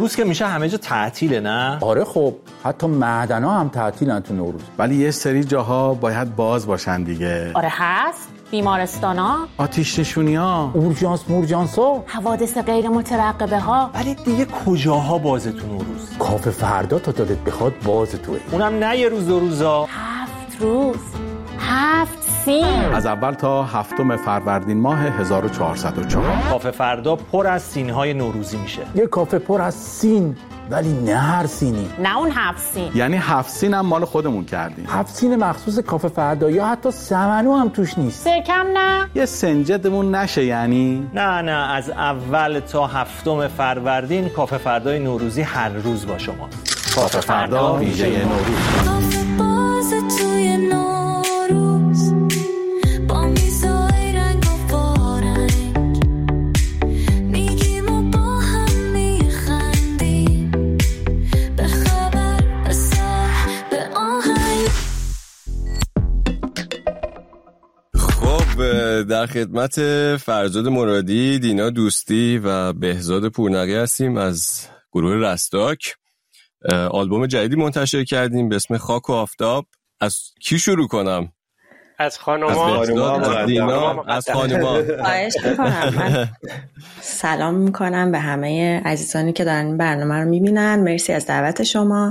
نوروز که میشه همه جا تعطیله نه؟ آره خب حتی معدنا هم تعطیلن تو نوروز. ولی یه سری جاها باید باز باشن دیگه. آره هست. بیمارستانا، آتش نشونی‌ها، اورژانس‌ها، حوادث غیر مترقبه ها. ولی دیگه کجاها بازه تو نوروز؟ کافه فردا تا دلت بخواد باز توه. اونم نه یه روز دو روزا، 7 روز، 7 سین. از اول تا 7 فروردین ماه 1404. کافه فردا پر از سینهای نوروزی میشه. یه کافه پر از سین، ولی نه هر سینی. نه اون 7 سین. یعنی 7 سین هم مال خودمون کردیم. 7 سین مخصوص کافه فردا، یا حتی سمنو هم توش نیست. سرکم نه. یه سنجدمون نشه یعنی؟ نه از اول تا 7 فروردین کافه فردای نوروزی هر روز با شما. کافه فردا ویژه نوروز. در خدمت فرزاد مرادی، دینا دوستی و بهزاد پورنقی هستیم از گروه رستاک. آلبوم جدیدی منتشر کردیم به اسم خاک و آفتاب. از کی شروع کنم؟ از خانوما. از دینا، از خانوما. خواهش میکنم. من سلام میکنم به همه عزیزانی که دارن این برنامه رو میبینن. مرسی از دعوت شما.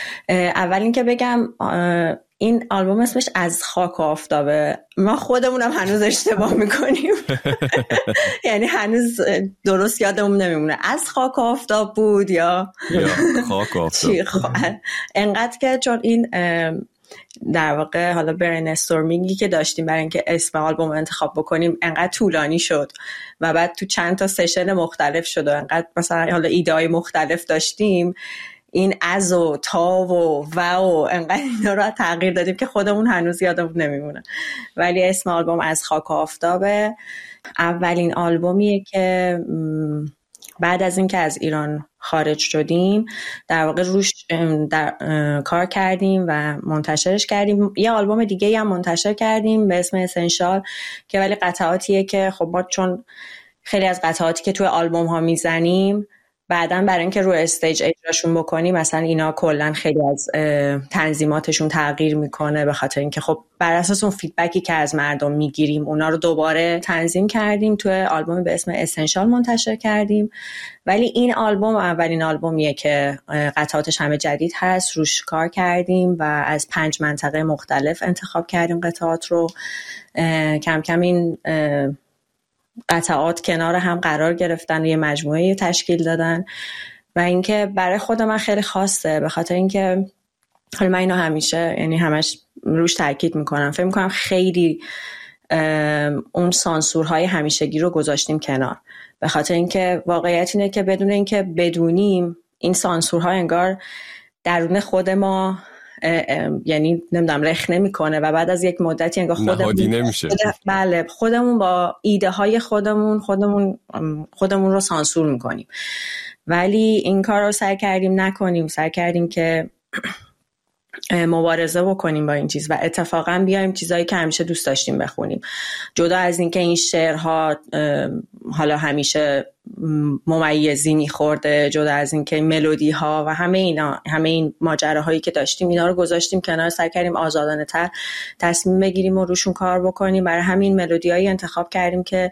اول اینکه بگم این آلبوم اسمش از خاک و آفتابه. ما خودمونم هنوز اشتباه میکنیم. یعنی هنوز درست یادمون نمیمونه از خاک و آفتاب بود یا خاک و آفتاب. انقدر که چون این در واقع حالا برین استورمینگی که داشتیم برای اینکه اسم آلبوم انتخاب بکنیم انقدر طولانی شد و بعد تو چند تا سشن مختلف شد و انقدر مثلا حالا ایده‌های مختلف داشتیم، این از و تا و انقدر اینا رو تغییر دادیم که خودمون هنوز یادمون نمیمونه. ولی اسم آلبوم از خاک و آفتابه. اولین آلبومیه که بعد از اینکه از ایران خارج شدیم در واقع روش کار کردیم و منتشرش کردیم. یه آلبوم دیگه هم منتشر کردیم به اسم اسنشال که ولی قطعاتیه که خب ما چون خیلی از قطعاتی که توی آلبوم ها میزنیم بعدن برای اینکه روی استیج اجراشون بکنیم مثلا اینا کلا خیلی از تنظیماتشون تغییر میکنه، به خاطر اینکه خب بر اساس اون فیدبکی که از مردم میگیریم اونا رو دوباره تنظیم کردیم توی آلبوم به اسم اسنشال منتشر کردیم. ولی این آلبوم اولین آلبومیه که قطعاتش همه جدید هست، روش کار کردیم و از 5 منطقه مختلف انتخاب کردیم قطعات رو. کم کم این قطعات کنار هم قرار گرفتن و یه مجموعه تشکیل دادن و اینکه برای خود من خیلی خاصه، به خاطر اینکه حالا من اینو همیشه یعنی همش روش تاکید میکنم، فکر میکنم خیلی اون سانسورهای همیشگی رو گذاشتیم کنار، به خاطر اینکه واقعیت اینه که بدون اینکه بدونیم این سانسورها انگار درون خود ما یعنی نمیدونم رخ نمیکنه و بعد از یک مدتی انگار خودمون با ایده های خودمون رو سانسور میکنیم. ولی این کار رو سعی کردیم نکنیم، سعی کردیم که مبارزه بکنیم با این چیز و اتفاقا بیایم چیزایی که همیشه دوست داشتیم بخونیم، جدا از این که این شعرها حالا همیشه ممیزی میخورده، جدا از این که ملودی ها و همه این ماجراهایی که داشتیم اینا رو گذاشتیم کنار، سعی کردیم آزادانه تر تصمیم بگیریم و روشون کار بکنیم. برای همین ملودیایی انتخاب کردیم که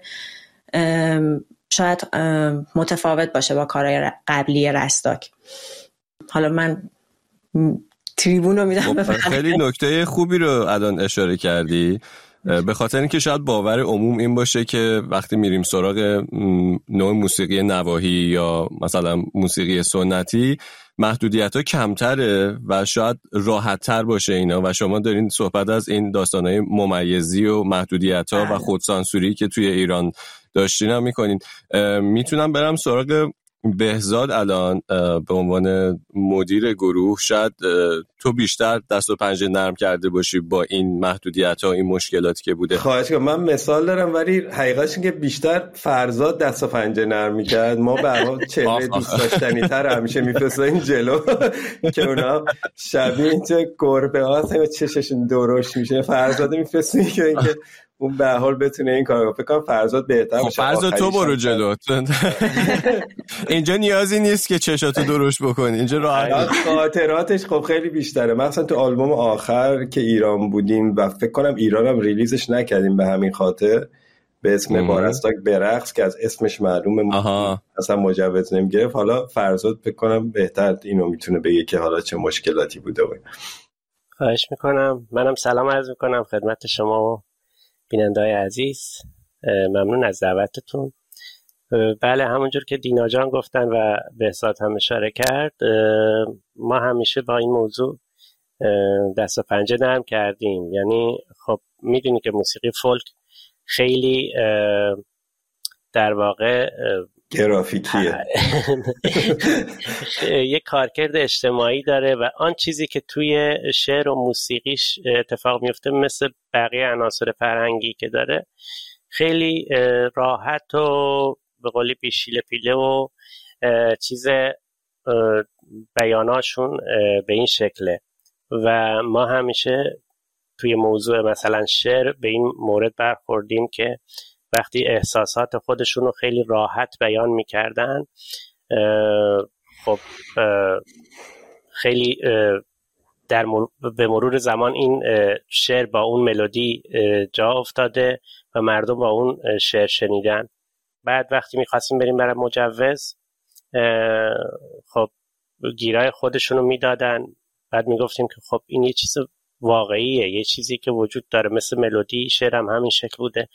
شاید متفاوت باشه با کارهای قبلی رستاک. حالا من تریبون رو میدم. خیلی نکته خوبی رو الان اشاره کردی، به خاطر اینکه شاید باور عموم این باشه که وقتی میریم سراغ نوع موسیقی نواحی یا مثلا موسیقی سنتی محدودیت‌ها کمتره و شاید راحت‌تر باشه اینا، و شما دارین صحبت از این داستان‌های ممیزی و محدودیت‌ها و خودسانسوری که توی ایران داشتین هم می‌کنین. میتونم برم سراغ بهزاد الان به عنوان مدیر گروه. شاید تو بیشتر دست و پنجه نرم کرده باشی با این محدودیت‌ها، این مشکلاتی که بوده. خواهش کنم. من مثال دارم ولی حقیقتش اینه که بیشتر فرزاد دست و پنجه نرم می‌کرد. ما به هر حال چهره دوست داشتنی‌تر همیشه می‌فرستیم جلو که اونا شبیه چه گربه هاست و چششون درشت میشه. فرزاد می‌فرستیم که اینکه اون به هر حال بتونه این کارو فکر کنم فرزاد بهتر باشه. فرزاد تو برو جلو. اینجا نیازی نیست که چشاتو درشت بکنی، اینجا راحت. خاطراتش خب خیلی بیشتره، مثلا تو آلبوم آخر که ایران بودیم و فکر کنم ایرانم ریلیزش نکردیم به همین خاطر، به اسم بارستاک برقص که از اسمش معلومه اصلا مجوز نمیگرفت. حالا فرزاد فکر کنم بهتر اینو میتونه بگه که حالا چه مشکلاتی بوده. خواهش میکنم. منم سلام عرض میکنم خدمت شما و بیننده‌های عزیز. ممنون از دعوتتون. بله همونجور که دینا جان گفتن و بهزاد هم اشاره کرد، ما همیشه با این موضوع دست و پنجه نرم کردیم. یعنی خب میدونی که موسیقی فولک خیلی در واقع گرافیکیه، یک کارکرد اجتماعی داره و آن چیزی که توی شعر و موسیقیش اتفاق میفته مثل بقیه عناصر فرهنگی که داره خیلی راحت و به قولی بیشیله پیله و چیز بیاناشون به این شکله و ما همیشه توی موضوع مثلا شعر به این مورد برخوردیم که وقتی احساسات خودشون رو خیلی راحت بیان میکردن، خب خیلی به مرور زمان این شعر با اون ملودی جا افتاده و مردم با اون شعر شنیدن. بعد وقتی میخواستیم بریم برای مجوز، خب گیرای خودشون رو میدادن. بعد میگفتیم که خب این یه چیز واقعیه، یه چیزی که وجود داره، مثل ملودی شعر هم همین شکل بوده.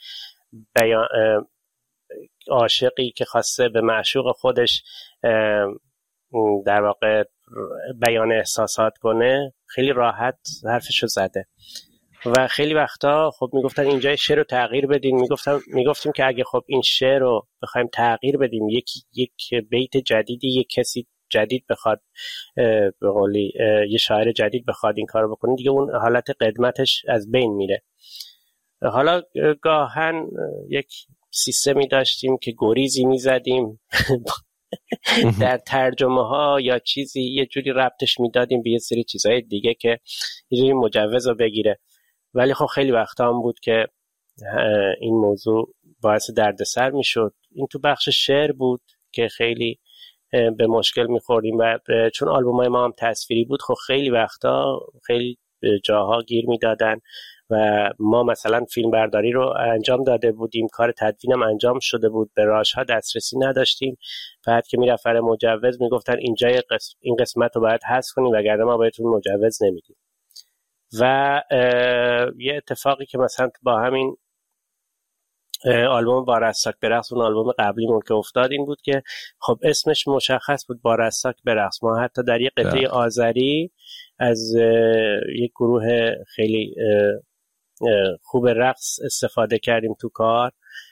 عاشقی که خواسته به معشوق خودش در واقع بیان احساسات کنه خیلی راحت حرفشو زده و خیلی وقتا خب میگفتن اینجا شعر رو تغییر بدین. میگفتیم که اگه خب این شعر رو بخوایم تغییر بدیم، یک بیت جدیدی، یک کسی جدید بخواد به قولی یه شاعر جدید بخواد این کارو بکنه، دیگه اون حالت قدمتش از بین میره. حالا گاهن یک سیستمی داشتیم که گریزی میزدیم در ترجمه ها یا چیزی یه جوری ربطش میدادیم به یه سری چیزهای دیگه که یه جوری مجوز رو بگیره. ولی خب خیلی وقتا هم بود که این موضوع باعث دردسر میشد. این تو بخش شعر بود که خیلی به مشکل میخوردیم و چون آلبومای ما هم تصویری بود، خب خیلی وقتا خیلی جاها گیر میدادن و ما مثلا فیلم برداری رو انجام داده بودیم، کار تدوینم انجام شده بود، به راه‌ها دسترسی نداشتیم. بعد که میرفت برای مجوز میگفتن اینجا این قسمت رو باید حذف کنیم وگرنه ما بهتون مجوز نمیدیم. و یه اتفاقی که مثلا با همین آلبوم بارستاک برقص، اون آلبوم قبلیمون که افتاد، این بود که خب اسمش مشخص بود، بارستاک برقص. ما حتی در یه قطعه آذری از یک گروه خیلی خوب رقص استفاده کردیم تو کار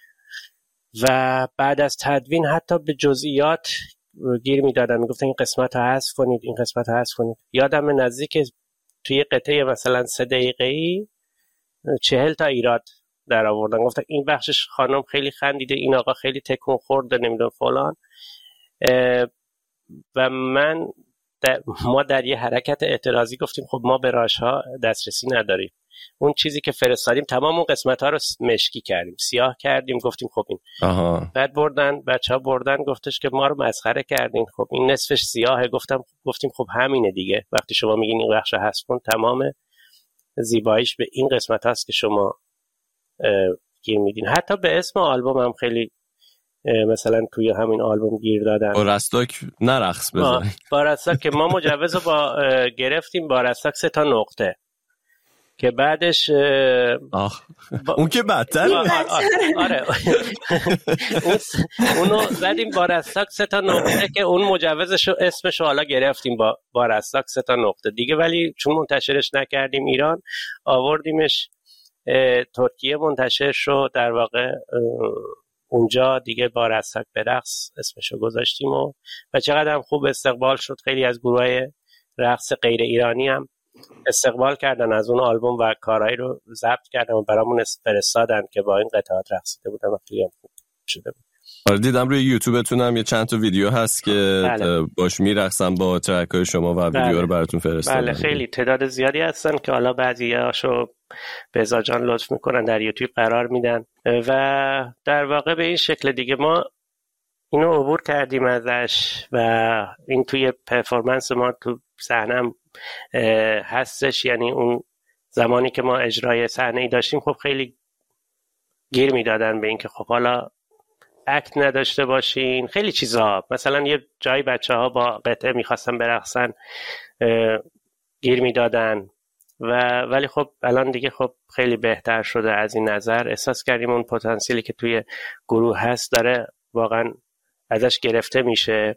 و بعد از تدوین حتی به جزئیات گیر میدادن، میگفتن این قسمت رو حذف کنید، این قسمت رو حذف کنید. یادم نزدیک توی قطعه مثلا 3 دقیقه‌ای 40 تا ایراد در آوردن، گفتن این بخشش خانم خیلی خندیده، این آقا خیلی تکون خورده، نمیدونم فلان. و ما در یه حرکت اعتراضی گفتیم خب ما به راش‌ها دسترسی نداریم. اون چیزی که فرستادیم تمام اون قسمت‌ها رو مشکی کردیم، سیاه کردیم، گفتیم خب این. بعد بچه‌ها بردن گفتش که ما رو مسخره کردین، خب این نصفش سیاهه. گفتیم خب همینه دیگه، وقتی شما میگین این بخش حذف کن، تمام زیباییش به این قسمت هست که شما گیر میدین. حتی به اسم آلبوم هم خیلی مثلا توی همین آلبوم گیر دادن، بارستاک نرقص بزنید. بارستاک که ما مجوز رو گرفتیم، بارستاک 3 تا نقطه که بعدش اون که بدتر. آره اونو زدیم بارستاک 3 تا نقطه که اون مجوزش رو اسمش رو حالا گرفتیم با بارستاک 3 تا نقطه دیگه. ولی چون منتشرش نکردیم ایران، آوردیمش ترکیه، منتشر شد در واقع اونجا دیگه بارستاک برقص اسمشو گذاشتیم و چقدر هم خوب استقبال شد. خیلی از گروهای رقص غیر ایرانی هم استقبال کردن از اون آلبوم و کارهایی رو ضبط کردن و برامون فرستادن که با این قطعات رقصیده بودن و خیلی هم خوب شده بود. آره دیدم روی یوتیوبتون هم یه چند تا ویدیو هست که باش میرقصن با ترک‌های شما و ویدیو رو براتون فرستادن. بله خیلی تعداد زیادی هستن که حالا بعضیاشو بهزاد جان لطف میکنن در یوتیوب قرار میدن و در واقع به این شکل دیگه ما اینو عبور کردیم ازش و این توی پرفورمنس ما تو صحنه هستش. یعنی اون زمانی که ما اجرای صحنه‌ای داشتیم خب خیلی گیر میدادن به این که خب حالا اکت نداشته باشین، خیلی چیزا، مثلا یه جایی بچه‌ها با قطعه میخواستن برقصن گیر میدادن ولی خب الان دیگه خب خیلی بهتر شده. از این نظر احساس کردیم اون پتانسیلی که توی گروه هست داره واقعا ازش گرفته میشه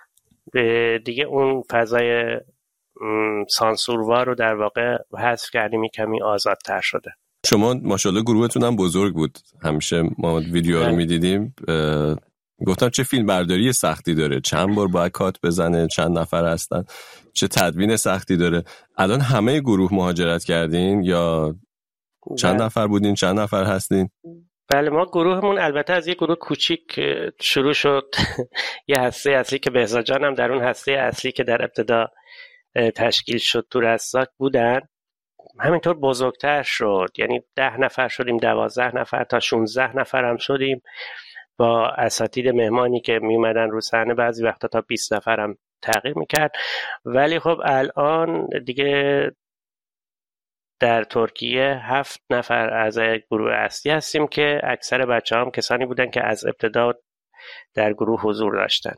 دیگه. اون فضای سانسوروار رو در واقع حذف کردیم، کمی آزادتر شده. شما ماشاءالله گروهتون هم بزرگ بود، همیشه ما ویدیو رو میدیدیم. گفتم چه فیلم برداری سختی داره، چند بار باید کات بزنه، چند نفر هستن، چه تدوین سختی داره. الان همه گروه مهاجرت کردین یا چند نفر بودین، چند نفر هستین؟ بله ما گروهمون البته از یه گروه کوچیک شروع شد. یه هسته اصلی که بهزاد جان هم در اون هسته اصلی که در ابتدا تشکیل شد تو رستاک بودن، همینطور بزرگتر شد. یعنی 10 نفر شدیم، 12 نفر تا 16 نفر هم شدیم با اساتید مهمانی که می اومدن رو صحنه، بعضی وقتا تا 20 نفر هم تغییر میکرد. ولی خب الان دیگه در ترکیه 7 نفر از گروه اصلی هستیم که اکثر بچه هم کسانی بودن که از ابتدا در گروه حضور داشتن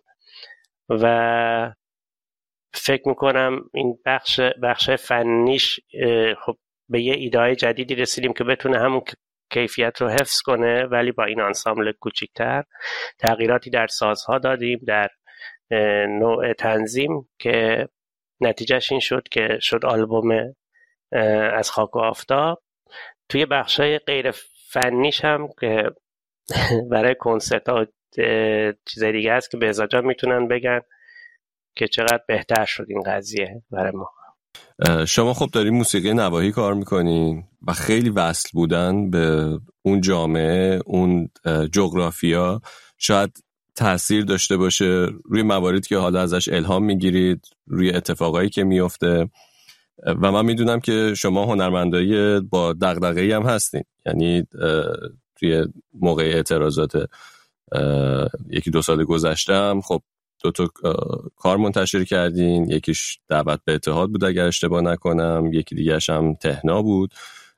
و فکر میکنم این بخش فنیش خب به یه ایده جدیدی رسیدیم که بتونه همون کیفیت رو حفظ کنه ولی با این آنسامبل کوچیک‌تر. تغییراتی در سازها دادیم، در نوع تنظیم که نتیجهش این شد که شد آلبوم از خاک و آفتاب. توی بخشای غیر فنیش هم که برای کنسرت ها چیزای دیگه هست که بهزاد جان میتونن بگن که چقدر بهتر شد این قضیه برای ما. شما خب داری موسیقی نواحی کار میکنین و خیلی وصل بودن به اون جامعه، اون جغرافیا شاید تأثیر داشته باشه روی مواردی که حالا ازش الهام میگیرید، روی اتفاقایی که میفته. و من میدونم که شما هنرمندایی با دغدغه‌ای هم هستین، یعنی توی موقع اعتراضات 1-2 سال گذشته هم خب 2 کار منتشر کردین، یکیش دعوت به اتحاد بود اگر اشتباه نکنم، یکی دیگرش هم تهنا بود.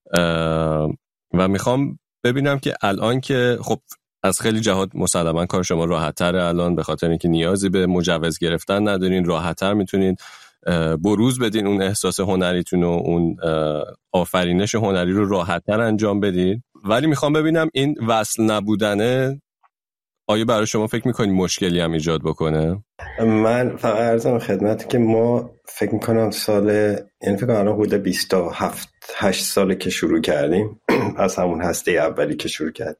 و میخوام ببینم که الان که خب از خیلی جهات مسلما کار شما راحت‌تره الان، به خاطر اینکه نیازی به مجوز گرفتن ندارین، راحت‌تر میتونین بروز بدین اون احساس هنریتون و اون آفرینش هنری رو راحت‌تر انجام بدین. ولی میخوام ببینم این وصل نبودنه آیا برای شما فکر میکنی مشکلی هم ایجاد بکنه؟ من فقط عرضم خدمت که ما فکر میکنم یعنی فکر کنم الان حدود 27-8 ساله که شروع کردیم از همون هسته اولی که شروع کرد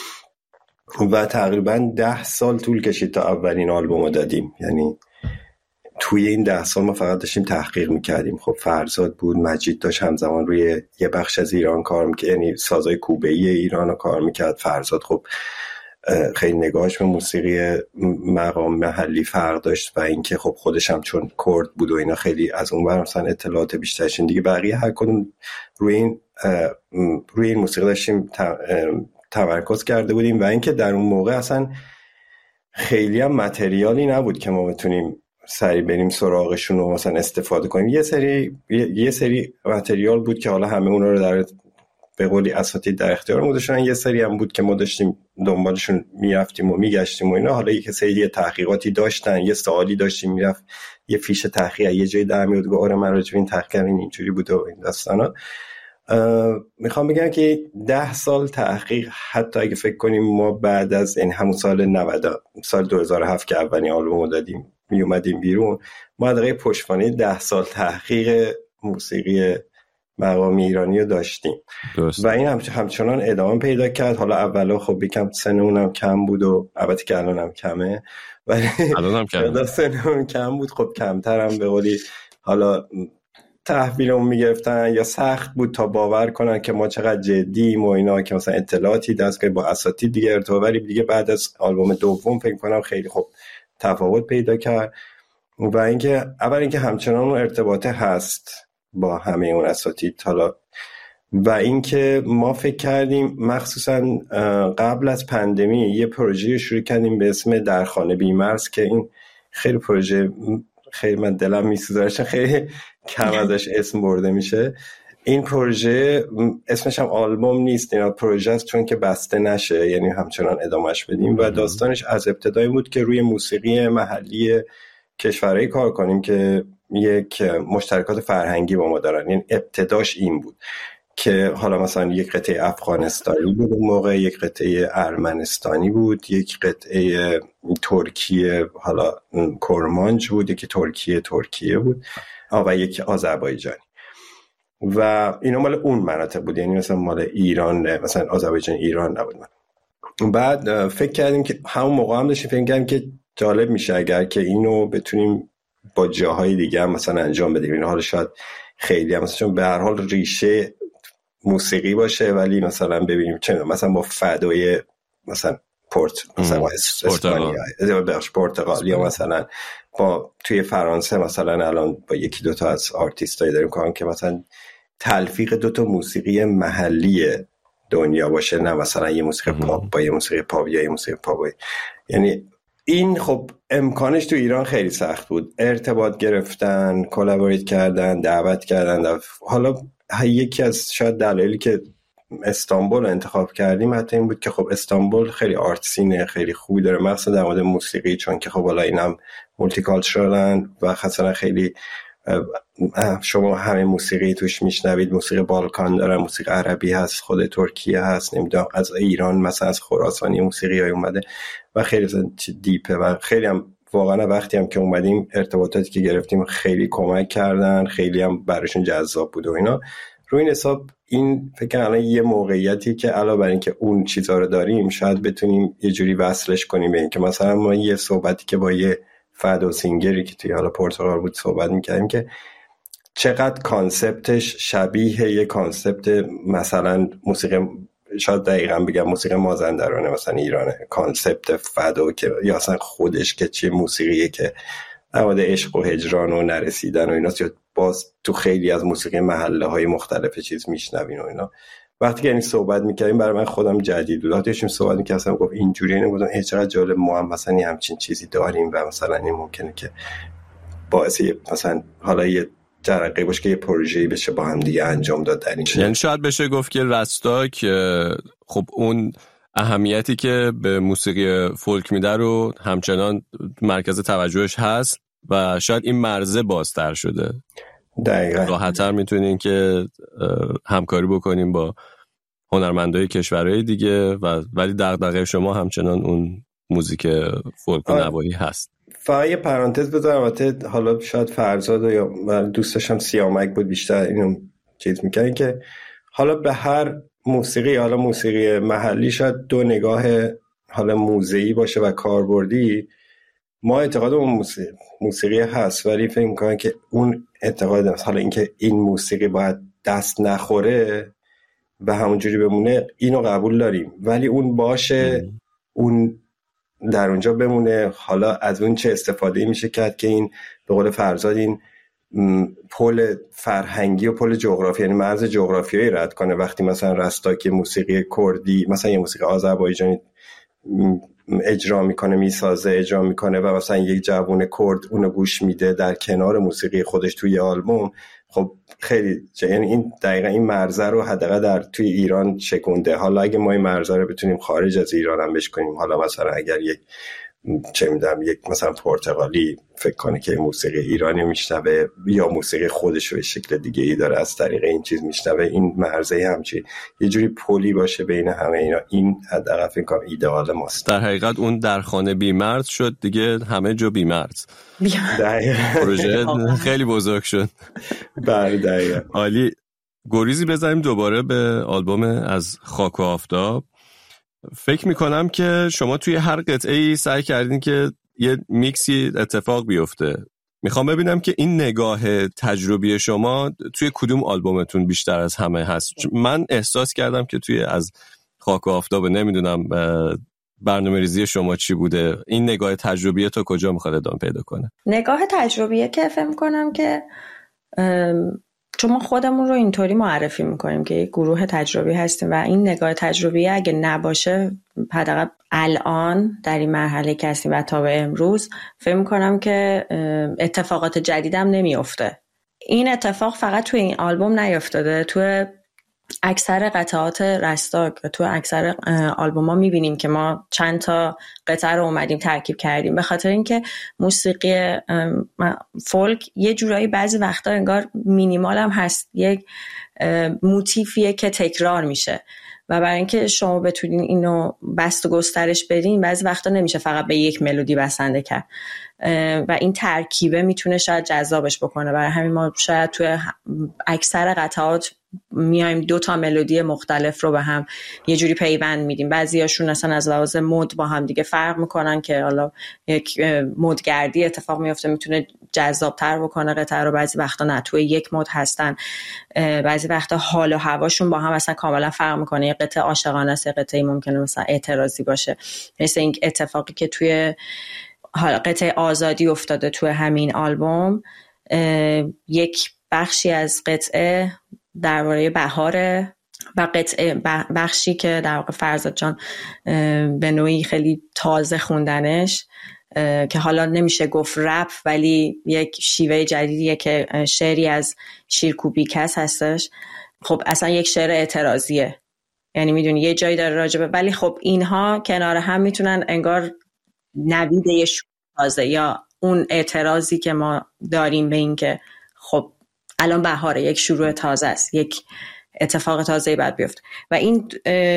و تقریبا 10 سال طول کشید تا اولین آلبومو دادیم. یعنی توی این 10 سال ما فقط داشتیم تحقیق میکردیم. خب فرزاد بود، مجید داشت همزمان روی یه بخش از ایران کار میکرد، یعنی سازای کوبه‌ای ایران رو کار میکرد. فرزاد خب خیلی نگاهش به موسیقی مقام محلی فرق داشت و اینکه خب خودش هم چون کرد بود و اینا خیلی از اون ور مثلا اطلاعات بیشترشین دیگه. بقیه هر کدوم روی این موسیقی داشتیم تمرکز کرده بودیم و اینکه در اون موقع اصلا خیلی هم متریالی نبود که ما بتونیم سری بریم سراغشون و مثلا استفاده کنیم. یه سری متریال بود که حالا همه اونا رو در به قولی اساتید در اختیارمون گذاشتن، یه سری هم بود که ما داشتیم دنبالشون میرفتیم و میگشتیم و اینا. حالا یک سری تحقیقاتی داشتن، یه سوالی داشتیم میرفت یه فیش تحقیق یه جای در میاد گفت آره من راجع به این تحقیق اینجوری بود و این داستانا. میخوام بگم که 10 سال تحقیق، حتی اگه فکر کنیم ما بعد از این همون سال 2007 که اولین آلبومو دادیم می اومدیم بیرون، ما دقیقه پشتوانه 10 سال تحقیق موسیقی مقامی ایرانی رو داشتیم و این همچنان ادامه پیدا کرد. حالا اولا خب یکم سنمونم کم بود و البته که الانم کمه، ولی الانم کمه سنمون کم بود، خب کمتر هم به قولی حالا تحویلمون میگرفتن یا سخت بود تا باور کنن که ما چقدر جدییم و اینا، که مثلا اطلاعاتی دست که با اساتید دیگه ارتباط. ولی دیگه بعد از آلبوم دوم فکر کنم خیلی خب تفاوت پیدا کرد و اینکه اول اینکه همچنان اون ارتباطه هست با همه اون اساتید. حالا و اینکه ما فکر کردیم مخصوصا قبل از پندمی یه پروژه شروع کردیم به اسم در خانه بیمرز که این خیلی پروژه خیلی من دلم میسوزه خیلی کم ازش اسم برده میشه. این پروژه اسمش هم آلبوم نیست، این پروژه است چون که بسته نشه، یعنی همچنان ادامهش بدیم و داستانش از ابتدای بود که روی موسیقی محلی کشورهایی کار کنیم که یک مشترکات فرهنگی با ما دارن. یعنی ابتداش این بود که حالا مثلا یک قطعه افغانستانی بود اون موقع، یک قطعه ارمنستانی بود، یک قطعه ترکیه حالا کرمانج بود، یکی ترکیه بود و یک آذربایجانی و اینا مال اون مناطق بود، یعنی مثلا مال ایران، مثلا آذربایجان ایران نبود. بعد فکر کردیم که همون موقع هم داشتیم فکر کردیم که جالب میشه اگر که اینو بتونیم با جاهای دیگه هم مثلا انجام بدیم. اینو حالا شاید خیلی هم مثلا چون به هر حال ریشه موسیقی باشه ولی مثلا ببینیم چه مثلا با فدای مثلا مثلا اسپانیا پرتغال یا مثلا با توی فرانسه مثلا الان با یکی دوتا از آرتیستایی داریم کارم که مثلا تلفیق دوتا موسیقی محلی دنیا باشه، نه مثلا یه موسیقی پاپ با یه موسیقی پاپ یا یه موسیقی پاپ. یعنی این خب امکانش تو ایران خیلی سخت بود، ارتباط گرفتن، کلابوریت کردن، دعوت کردن. حالا یکی از شاید دلایلی که استانبول انتخاب کردیم حتی این بود که خب استانبول خیلی آرت سینه خیلی خوبی داره، مثلا در مورد موسیقی، چون که خب حالا اینم مولتی کالچرالن و خاصا خیلی شما همه موسیقی توش میشنوید، موسیقی بالکان داره، موسیقی عربی هست، خود ترکیه هست، نمیدونم از ایران مثلا از خراسانی موسیقی های اومده و خیلی دیپه و خیلی هم واقعا وقتی هم که اومدیم ارتباطاتی که گرفتیم خیلی کمک کردن، خیلی هم براشون جذاب بود و اینا. روی این حساب این فکر کنم یه موقعیتی که علاوه بر این که اون چیزا رو داریم شاید بتونیم یه جوری وصلش کنیم به این که مثلا ما یه صحبتی که با یه فدو سینگری که توی حالا پرتغال بود صحبت می‌کردیم که چقدر کانسپتش شبیه یه کانسپت مثلا موسیقی، شاید دقیقاً بگم موسیقی مازندرانه مثلا ایرانه، کانسپت فدو که یا اصلا خودش که چه موسیقیه که نماد عشق و هجران و نرسیدن و اینا باز تو خیلی از موسیقی محله های مختلف چیز میشنوین و اینا. وقتی که این صحبت میکردیم برای من خودم جدید بود، وقتی داشتیم صحبت میکردم گفت اینجوری نبودن چقدر جالب ما هم مثلا همچین چیزی داریم و مثلا این ممکنه که باعث مثلا حالا یه جرقه باشه که یه پروژه‌ای بشه با هم دیگه انجام داد در این. یعنی شاید بشه گفت که رستاک خب اون اهمیتی که به موسیقی فولک میده رو همچنان مرکز توجهش هست و شاید این مرزه بازتر شده. دقیقاً راحت‌تر میتونین که همکاری بکنیم با هنرمندای کشورهای دیگه ولی دغدغه شما همچنان اون موزیک فولک و نواحی هست. فقط یه پرانتز بذارم، البته حالا شاید فرزاد یا من دوستش هم سیامک بود بیشتر اینو چیز میکنن که حالا به هر موسیقی، حالا موسیقی محلی شاید دو نگاه حالا موزه‌ای باشه و کاربردی. ما اعتقادمون موسیقی هست ولی فکر می‌کنم که اون اعتقاد حالا اینکه این موسیقی باید دست نخوره و همونجوری بمونه اینو قبول داریم، ولی اون باشه اون در اونجا بمونه. حالا از اون چه استفاده میشه کرد که این به قول فرزاد این پل فرهنگی و پل جغرافی، یعنی مرز جغرافیایی رد کنه. وقتی مثلا رستاک موسیقی کردی مثلا یه موسیقی آذربایجانی اجرا میکنه، میسازه، اجرا میکنه و مثلا یک جوون کرد اونو گوش میده در کنار موسیقی خودش توی آلبوم، خب خیلی یعنی این دقیقا این مرزه رو حداقل در توی ایران شکونده. حالا اگه ما این مرزه رو بتونیم خارج از ایران هم بشکنیم، حالا مثلا اگر یک چه میدونم یک مثلا پرتغالی فکر کنه که موسیقی ایرانی میشنوه یا موسیقی خودش رو به شکل دیگه ای داره از طریق این چیز میشنوه، این مرزه همچی یه جوری پلی باشه بین همه اینا، این حداقل فکر کنم ایدئال ماست. در حقیقت اون در خانه بی‌مرز شد دیگه، همه جا بی‌مرز. پروژه خیلی بزرگ شد. بله دقیقاً. عالی. گریزی بزنیم دوباره به آلبوم از خاک و آفتاب. فکر میکنم که شما توی هر قطعه‌ای سعی کردین که یه میکسی اتفاق بیفته. میخوام ببینم که این نگاه تجربی شما توی کدوم آلبومتون بیشتر از همه هست. من احساس کردم که توی از خاک و آفتاب، نمیدونم برنامه‌ریزی شما چی بوده، این نگاه تجربیه تا کجا میخواد ادامه پیدا کنه؟ نگاه تجربیه که فهم کنم که چون ما خودمون رو اینطوری معرفی میکنیم که یک گروه تجربی هستیم و این نگاه تجربی اگه نباشه، حداقل الان در این مرحله که هستیم و تا به امروز، فکر میکنم که اتفاقات جدیدم نمیفته. این اتفاق فقط توی این آلبوم نیفتاده، توی اکثر قطعات رستاک و تو اکثر آلبوم ها میبینیم که ما چند تا قطعه رو اومدیم ترکیب کردیم، به خاطر اینکه موسیقی فولک یه جورایی بعضی وقتا انگار مینیمال هم هست، یک موتیفیه که تکرار میشه و برای اینکه شما بتونین اینو بست و گسترش بدین بعضی وقتا نمیشه فقط به یک ملودی بسنده کرد و این ترکیبه میتونه شاید جذابش بکنه. برای همین ما شاید توی اکثر قطعات میایم 2 تا ملودی مختلف رو به هم یه جوری پیوند میدیم. بعضیاشون اصلا از لحاظ مود با هم دیگه فرق میکنن که حالا یک مودگردی اتفاق میفته، میتونه جذابتر بکنه قطعه رو. بعضی وقتا نه، توی یک مود هستن. بعضی وقتا حال و هواشون با هم اصلا کاملا فرق میکنه. یه قطعه عاشقانه است، قطعه ممکنه مثلا اعتراضی باشه، مثل این اتفاقی که توی قطعه آزادی افتاده توی همین آلبوم. یک بخشی از قطعه درباره بهاره و قطعه بخشی که در واقع فرزاد جان به نوعی خیلی تازه خوندنش، که حالا نمیشه گفت رپ ولی یک شیوه جدیدیه که شعری از شیرکوبیکس هستش. خب اصلا یک شعر اعتراضیه، یعنی میدونی یه جایی داره راجبه، ولی خب اینها کنار هم میتونن انگار نوید یه تازه یا اون اعتراضی که ما داریم به این که خب الان بهاره، یک شروع تازه است، یک اتفاق تازه‌ای باید بیفته و این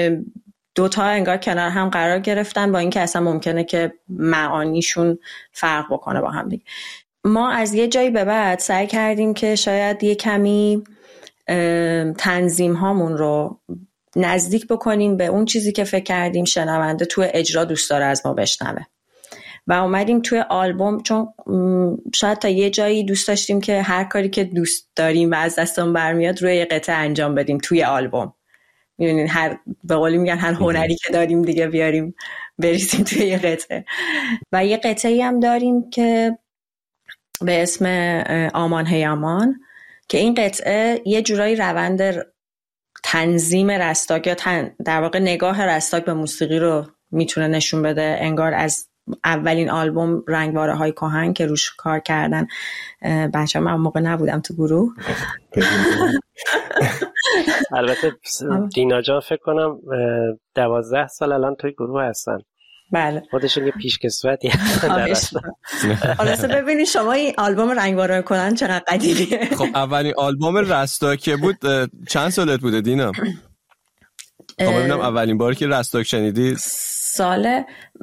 2 تا انگار کنار هم قرار گرفتن، با اینکه اصلا ممکنه که معانیشون فرق بکنه با هم دیگه. ما از یه جایی به بعد سعی کردیم که شاید یه کمی تنظیم هامون رو نزدیک بکنیم به اون چیزی که فکر کردیم شنونده توی اجرا دوست داره از ما بشنوه و اومدیم توی آلبوم، چون شاید تا یه جایی دوست داشتیم که هر کاری که دوست داریم و از دستمون برمیاد روی یه قطعه انجام بدیم توی آلبوم. میدونین هر به قولی میگن هر هنری که داریم دیگه بیاریم بریزیم توی یه قطعه. و یه قطعه‌ای هم داریم که به اسم آمان هی آمان، که این قطعه یه جورایی روند تنظیم رستاک یا در واقع نگاه رستاک به موسیقی رو میتونه نشون بده. انگار از اولین آلبوم رنگواره های کهن که روش کار کردن بچه من موقع نبودم تو گروه. البته دینا جان فکر کنم 12 سال الان توی گروه هستن. بله خودشون یه پیشکسوتی هستن. حالا ببینید شما این آلبوم رنگواره کنن چقدر قدیمیه. خب اولین آلبوم رستاک که بود چند سالت بوده دینا؟ خب ببینم اولین بار که رستاک شنیدی سال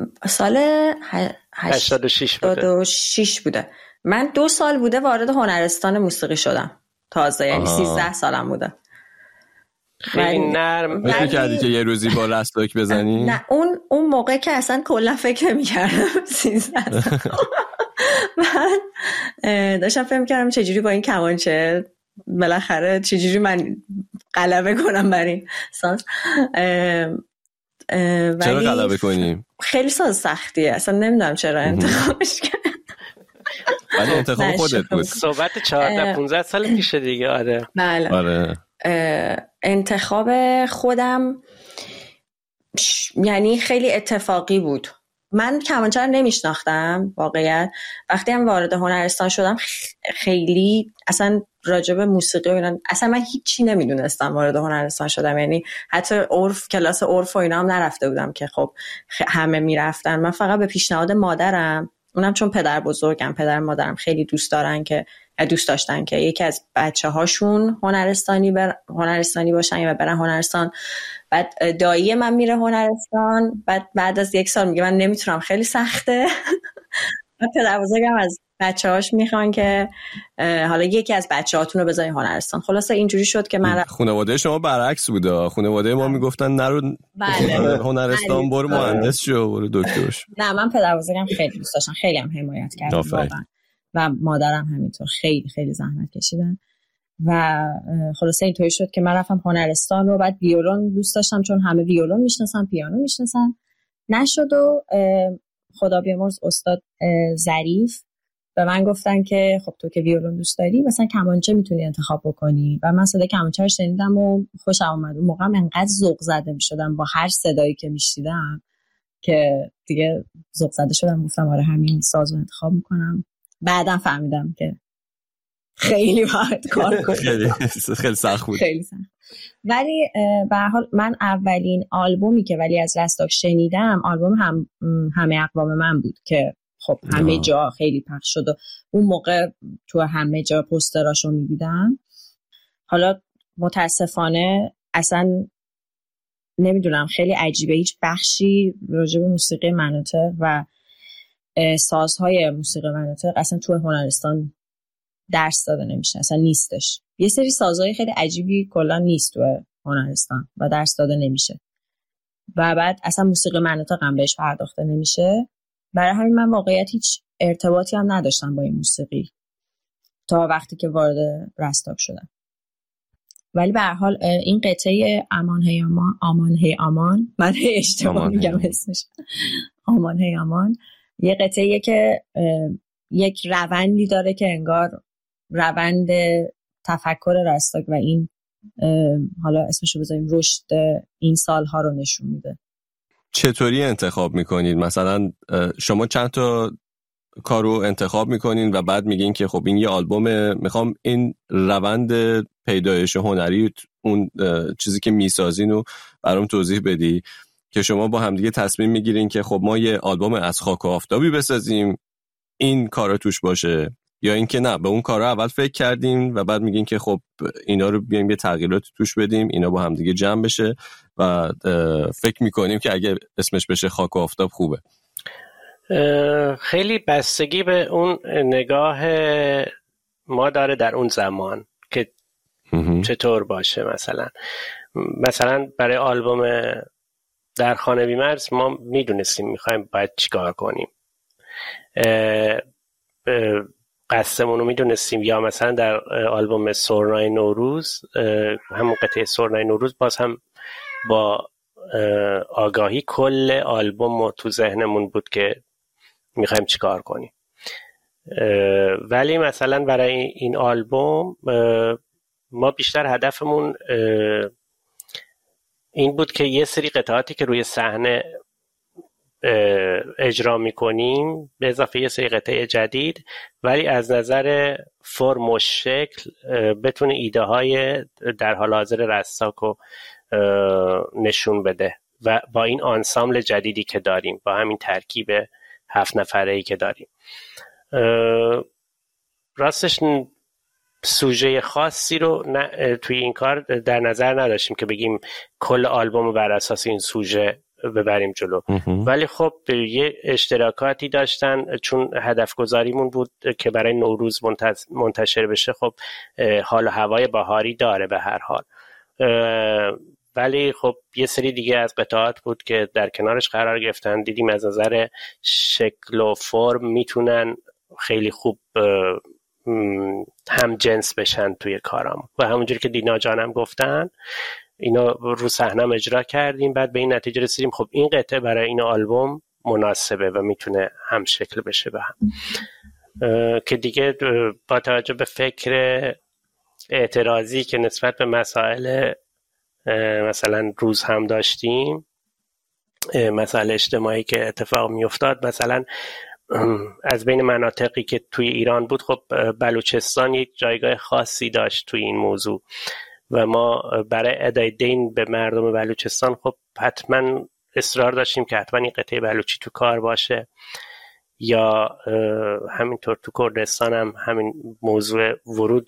86 بوده. من 2 سال بوده وارد هنرستان موسیقی شدم تازه، یعنی 13 سالم بوده. خیلی نرم فکر کردی که یه روزی با رستاک بزنی؟ نه اون موقع که اصلا کلا فکر نمی‌کردم 13 سال. من داشتم فکر می‌کردم چجوری با این کمانچه بالاخره چجوری من غلبه کنم بر این ساز. چرا غلبه کنیم؟ خیلی ساز سختیه، اصلا نمیدونم چرا انتخابش کردم. ولی انتخاب خودت بود. صحبت 14-15 سال پیش دیگه. آره بله. آره. انتخاب خودم یعنی خیلی اتفاقی بود. من کمانچه رو نمیشناختم واقعا. وقتی هم وارد هنرستان شدم خیلی اصلا راجع به موسیقی و اینا اصلا من هیچی نمیدونستم. وارد هنرستان شدم یعنی حتی کلاس عرف و اینا هم نرفته بودم که خب همه میرفتن. من فقط به پیشنهاد مادرم، اونم چون پدر مادرم خیلی دوست داشتن که یکی از بچه‌هاشون هنرستانی باشن یا برن هنرستان. بعد دایی من میره هنرستان، بعد از 1 سال میگه من نمیتونم، خیلی سخته. پدر بزرگم از بچه‌هاش میخوان که حالا یکی از بچه‌هاتون رو بذارین هنرستان. خلاصه اینجوری شد که من خانواده شما برعکس بوده. خانواده ما میگفتن نرو هنرستان، برو مهندس شو، برو دکتر شو. نه من پدر بزرگم خیلی دوست داشتن، خیلی هم حمایت کردن واقعا و مادرم همینطور خیلی خیلی زحمت کشیدن و خلاصه اینطوری شد که من رفتم هنرستان و بعد ویولون دوست داشتم چون همه ویولون میشناسن، پیانو میشناسن. نشد و خدا بیامرز استاد ظریف به من گفتن که خب تو که ویولون دوست داری مثلا کمانچه میتونی انتخاب بکنی و من صدای کمانچه رو شنیدم و خوشم اومد. اون موقع انقدر ذوق زده میشدم با هر صدایی که میشنیدم که دیگه ذوق زده شدم، گفتم آره همین سازو انتخاب میکنم. بعدم فهمیدم که خیلی باید کار کنم. خیلی سخت بود. خیلی سخت. ولی به هر حال من اولین آلبومی که ولی از رستاک شنیدم آلبوم همه اقوام من بود که خب همه جا خیلی پخش شد و اون موقع تو همه جا پوستراشو میدیدم. حالا متاسفانه اصلا نمیدونم خیلی عجیبه، هیچ بخشی راجع به موسیقی مناطق و سازهای موسیقی مناطق اصلا تو هنرستان درس داده نمیشه، اصلا نیستش. یه سری سازهای خیلی عجیبی کلا نیست تو هنرستان و درس داده نمیشه و بعد اصلا موسیقی مناطق هم بهش پرداخته نمیشه. برای همین من واقعیت هیچ ارتباطی هم نداشتم با این موسیقی تا وقتی که وارد رستاک شدم. ولی به هر حال این قطعه امان هی امان، امان هی امان، من اشتباه میگم اسمش، امان هی امان، یه قطعه که یک روندی داره که انگار روند تفکر رستاک و این حالا اسمشو بذاریم رشد این سالها رو نشون میده. چطوری انتخاب میکنید؟ مثلا شما چند تا کارو انتخاب میکنین و بعد میگین که خب این یه آلبومه، میخوام این روند پیدایش هنری اون چیزی که میسازین رو برام توضیح بدی که شما با همدیگه تصمیم میگیرین که خب ما یه آلبوم از خاک و آفتابی بسازیم این کارا توش باشه، یا اینکه نه به اون کارا اول فکر کردیم و بعد میگین که خب اینا رو بیایم یه تغییرات توش بدیم اینا با همدیگه جمع بشه و فکر میکنیم که اگه اسمش بشه خاک و آفتاب خوبه؟ خیلی بستگی به اون نگاه ما داره در اون زمان که چطور باشه. مثلا برای آلبوم در خانه بی‌مرز ما میدونستیم میخوایم باید چیکار کنیم، قصدمون رو میدونستیم. یا مثلا در آلبوم سرنای نوروز، همون قطعه سرنای نوروز باز هم با آگاهی کل آلبوم تو ذهنمون بود که میخوایم چیکار کنیم. ولی مثلا برای این آلبوم ما بیشتر هدفمون این بود که یه سری قطعاتی که روی صحنه اجرا میکنیم به اضافه یه سری قطعه جدید، ولی از نظر فرم و شکل بتونه ایده های در حال حاضر رستاک رو نشون بده و با این آنسامبل جدیدی که داریم، با همین ترکیب 7 نفره‌ای که داریم. راستش سوژه خاصی رو توی این کار در نظر نداشتیم که بگیم کل آلبوم بر اساس این سوژه ببریم جلو. ولی خب یه اشتراکاتی داشتن چون هدف گذاریمون بود که برای نوروز منتشر بشه. خب حال و هوای بهاری داره به هر حال، ولی خب یه سری دیگه از قطعات بود که در کنارش قرار گرفتن، دیدیم از نظر شکل و فرم میتونن خیلی خوب هم جنس بشن توی کارام و همونجوری که دینا جانم گفتن اینا رو صحنه اجرا کردیم. بعد به این نتیجه رسیدیم خب این قطعه برای این آلبوم مناسبه و میتونه هم شکل بشه به هم. که دیگه با توجه به فکر اعتراضی که نسبت به مسائل مثلا روز هم داشتیم، مسائل اجتماعی که اتفاق میافتاد، مثلا از بین مناطقی که توی ایران بود خب بلوچستان یک جایگاه خاصی داشت توی این موضوع و ما برای ادای دین به مردم بلوچستان خب حتما اصرار داشتیم که حتما این قطعه بلوچی تو کار باشه. یا همینطور تو کردستان هم همین موضوع ورود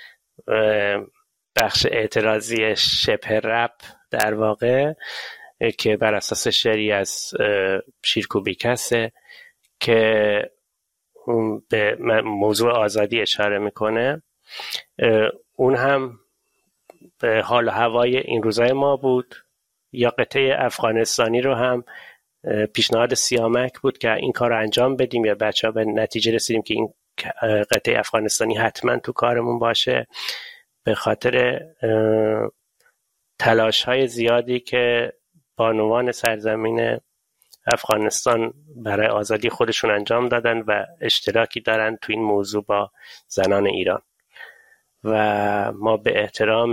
بخش اعتراضی شبه رپ در واقع که بر اساس شعری از شیرکوبیکسه که به موضوع آزادی اشاره میکنه، اون هم به حال و هوای این روزای ما بود. یا قطعه افغانستانی رو هم پیشنهاد سیامک بود که این کار رو انجام بدیم یا بچه‌ها به نتیجه رسیدیم که این قطعه افغانستانی حتما تو کارمون باشه به خاطر تلاش‌های زیادی که بانوان سرزمین افغانستان برای آزادی خودشون انجام دادن و اشتراکی دارن تو این موضوع با زنان ایران و ما به احترام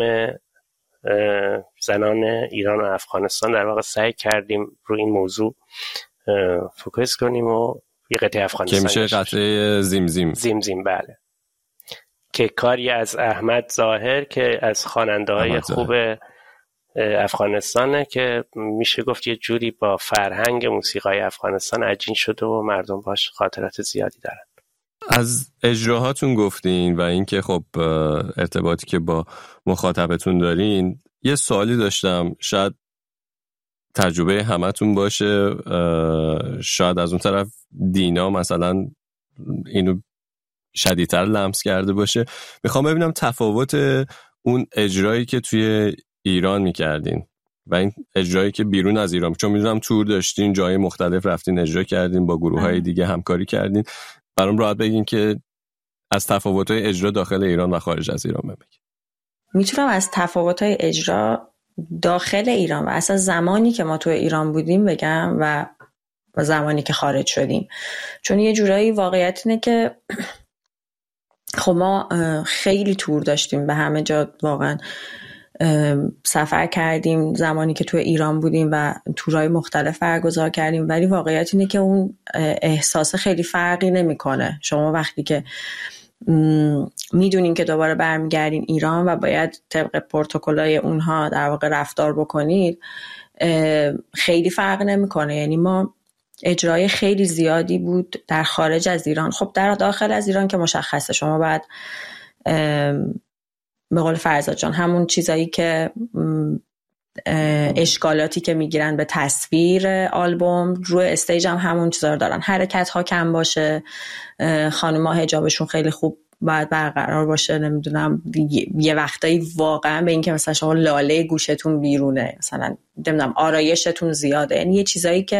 زنان ایران و افغانستان در واقع سعی کردیم رو این موضوع فوکس کنیم و یه قطعه افغانستان که میشه قطعه زیمزیم بله، که کاری از احمد ظاهر که از خواننده‌های خوب افغانستانه که میشه گفت یه جوری با فرهنگ موسیقای افغانستان عجین شده و مردم باش خاطرات زیادی دارن. از اجراهاتون گفتین و اینکه خب ارتباطی که با مخاطبتون دارین، یه سوالی داشتم، شاید تجربه همتون باشه، شاید از اون طرف دینا مثلا اینو شدیدتر لمس کرده باشه. میخوام ببینم تفاوت اون اجرایی که توی ایران میکردین و این اجرایی که بیرون از ایران، چون میدونم تور داشتین، جای مختلف رفتین اجرا کردین، با گروه‌های دیگه همکاری کردین، برام راحت بگین که از تفاوت‌های اجرا داخل ایران و خارج از ایران بگین. میتونم از تفاوت‌های اجرا داخل ایران و اصلا زمانی که ما تو ایران بودیم بگم و زمانی که خارج شدیم، چون یه جورایی واقعیت اینه که خب ما خیلی تور داشتیم، به همه جا واقعا سفر کردیم زمانی که تو ایران بودیم و تورهای مختلف برگزار کردیم، ولی واقعیت اینه که اون احساس خیلی فرقی نمیکنه. شما وقتی که میدونین که دوباره برمیگردین ایران و باید طبق پروتکل‌های اونها در واقع رفتار بکنید، خیلی فرق نمیکنه. یعنی ما اجرای خیلی زیادی بود در خارج از ایران. خب در داخل از ایران که مشخصه، شما باید به قول فرزاد جان همون چیزایی که اشکالاتی که میگیرن به تصویر آلبوم روی استیج هم همون چیزا رو دارن. حرکت ها کم باشه، خانم‌ها حجابشون خیلی خوب باید برقرار باشه، نمیدونم یه وقتایی واقعا به این که مثلا شما لاله گوشتون بیرونه، مثلا نمیدونم آرایشتون زیاده، یعنی یه چیزایی که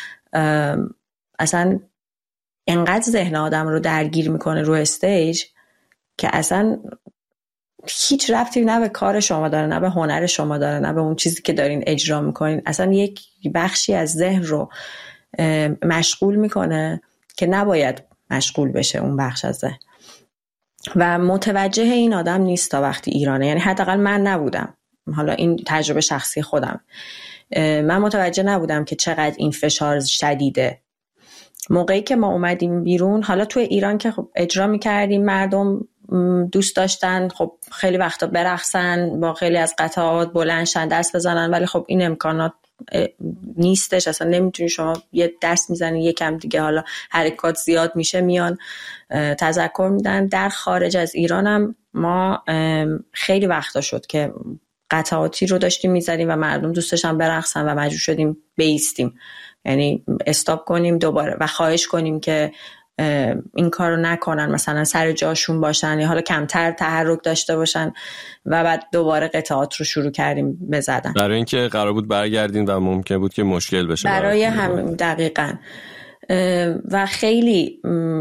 اصلا انقدر ذهن آدم رو درگیر میکنه روی استیج که اصلا هیچ ربطی نه به کار شما داره، نه به هنر شما داره، نه به اون چیزی که دارین اجرا میکنین. اصلا یک بخشی از ذهن رو مشغول میکنه که نباید مشغول بشه اون بخش از ذهن و متوجه این آدم نیست تا وقتی ایرانه. یعنی حداقل من نبودم، حالا این تجربه شخصی خودم، من متوجه نبودم که چقدر این فشار شدیده. موقعی که ما اومدیم بیرون، حالا توی ایران که خب اجرا میکردیم، مردم دوست داشتن خب خیلی وقتا برقصن، با خیلی از قطعات بلند شن، دست بزنن، ولی خب این امکانات نیستش. اصلا نمیتونی شما یه دست میزنی یکم دیگه حالا حرکات زیاد میشه میان تذکر میدن. در خارج از ایرانم ما خیلی وقتا شد که قطعاتی رو داشتیم میزدیم و مردم دوست داشتن برقصن و مجبور شدیم بیستیم، یعنی استاپ کنیم دوباره و خواهش کنیم که این کار رو نکنن، مثلا سر جاشون باشن یا حالا کمتر تحرک داشته باشن و بعد دوباره قطعات رو شروع کردیم بزدن، برای اینکه قرار بود برگردین و ممکن بود که مشکل بشه برای هم. دقیقاً. و خیلی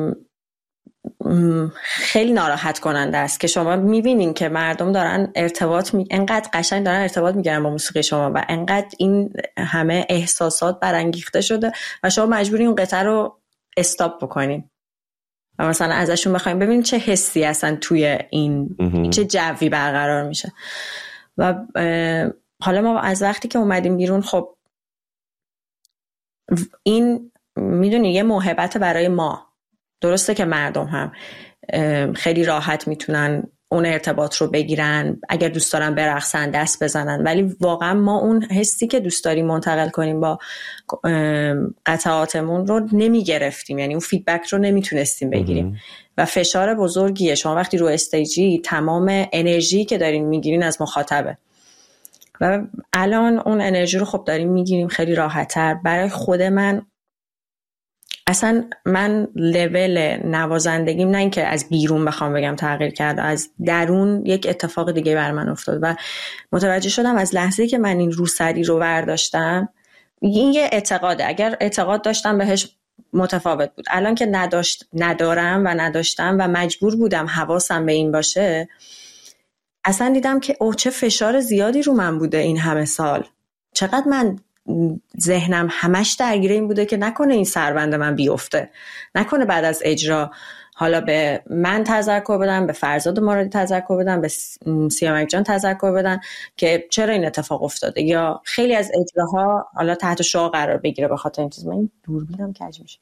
خیلی ناراحت کننده است که شما میبینین که مردم دارن انقدر قشنگ دارن ارتباط میگیرن با موسیقی شما و انقدر این همه احساسات برانگیخته شده و شما مجبورین اون قطعه رو استاپ بکنین و مثلا ازشون بخوایم ببین چه حسی هستن توی این چه جوی برقرار میشه. و حالا ما از وقتی که اومدیم بیرون، خب این میدونی یه موهبت برای ما. درسته که مردم هم خیلی راحت میتونن اون ارتباط رو بگیرن، اگر دوست دارن برقصن دست بزنن، ولی واقعا ما اون حسی که دوست داریم منتقل کنیم با قطعاتمون رو نمیگرفتیم، یعنی اون فیدبک رو نمیتونستیم بگیریم و فشار بزرگیه. شما وقتی رو استیجی تمام انرژی که دارین میگیرین از مخاطبه و الان اون انرژی رو خب داریم میگیریم خیلی راحت‌تر. برای خود من لول نوازندگیم نه اینکه از بیرون بخوام بگم تغییر کرد، از درون یک اتفاق دیگه بر من افتاد و متوجه شدم از لحظه‌ای که من این روسری رو برداشتم، این یه اعتقاده، اگر اعتقاد داشتم بهش متفاوت بود. الان که ندارم و نداشتم و مجبور بودم حواسم به این باشه، اصلا دیدم که چه فشار زیادی رو من بوده این همه سال، چقدر من ذهنم همش درگیر این بوده که نکنه این سربند من بیفته، نکنه بعد از اجرا حالا به من تذکر بدن، به فرزاد مرادی تذکر بدن، به سیامک جان تذکر بدن که چرا این اتفاق افتاده، یا خیلی از اجراها حالا تحت شعاع قرار بگیره به خاطر این چیز. من این دوربینم کج میشه.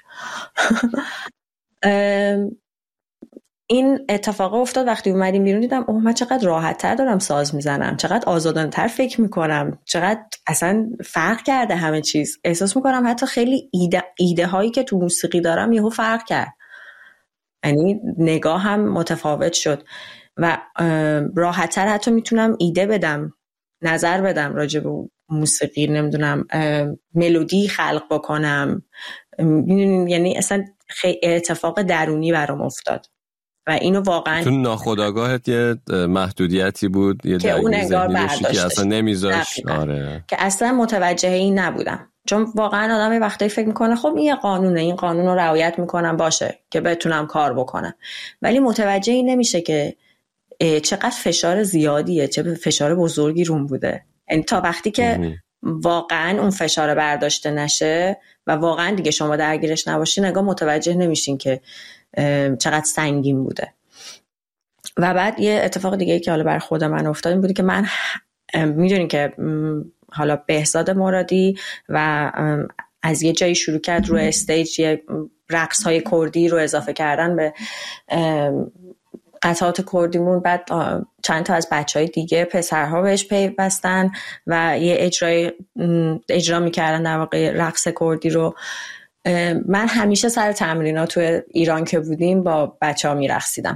این اتفاق افتاد وقتی اومدیم بیرون، دیدم اوه من چقدر راحت تر دارم ساز میزنم، چقدر آزادانه تر فکر میکنم، چقدر اصلا فرق کرده همه چیز. احساس میکنم حتی خیلی ایده هایی که تو موسیقی دارم یهو فرق کرد، یعنی نگاه هم متفاوت شد و راحت تر حتی میتونم ایده بدم، نظر بدم راجع به موسیقی، نمیدونم ملودی خلق بکنم. یعنی اصلا اتفاق درونی برام افتاد و اینو واقعا تو ناخودآگاهت یه محدودیتی بود، یه که اون انگار برداشتش که اصلا نمیذاش. آره. که اصلا متوجه این نبودم، چون واقعا آدم وقتی فکر میکنه خب این قانونه، این قانون رو رعایت میکنم باشه که بتونم کار بکنم، ولی متوجه این نمیشه که چقدر فشار زیادیه، چه فشار بزرگی روم بوده. یعنی تا وقتی که واقعا اون فشار برداشته نشه و واقعا دیگه شما درگیرش نباشی، نگاه متوجه نمیشین که چقدر سنگین بوده. و بعد یه اتفاق دیگه که حالا بر خود من افتاد این بودی که من میدونین که حالا بهزاد مرادی و از یه جایی شروع کرد روی استیج یه رقص‌های کردی رو اضافه کردن به قطعات کردیمون. بعد چند تا از بچهای دیگه پسرها بهش پیوستن و یه اجرا میکردن در واقع رقص کردی رو. من همیشه سر تمرینات تو ایران که بودیم با بچه‌ها میرقصیدم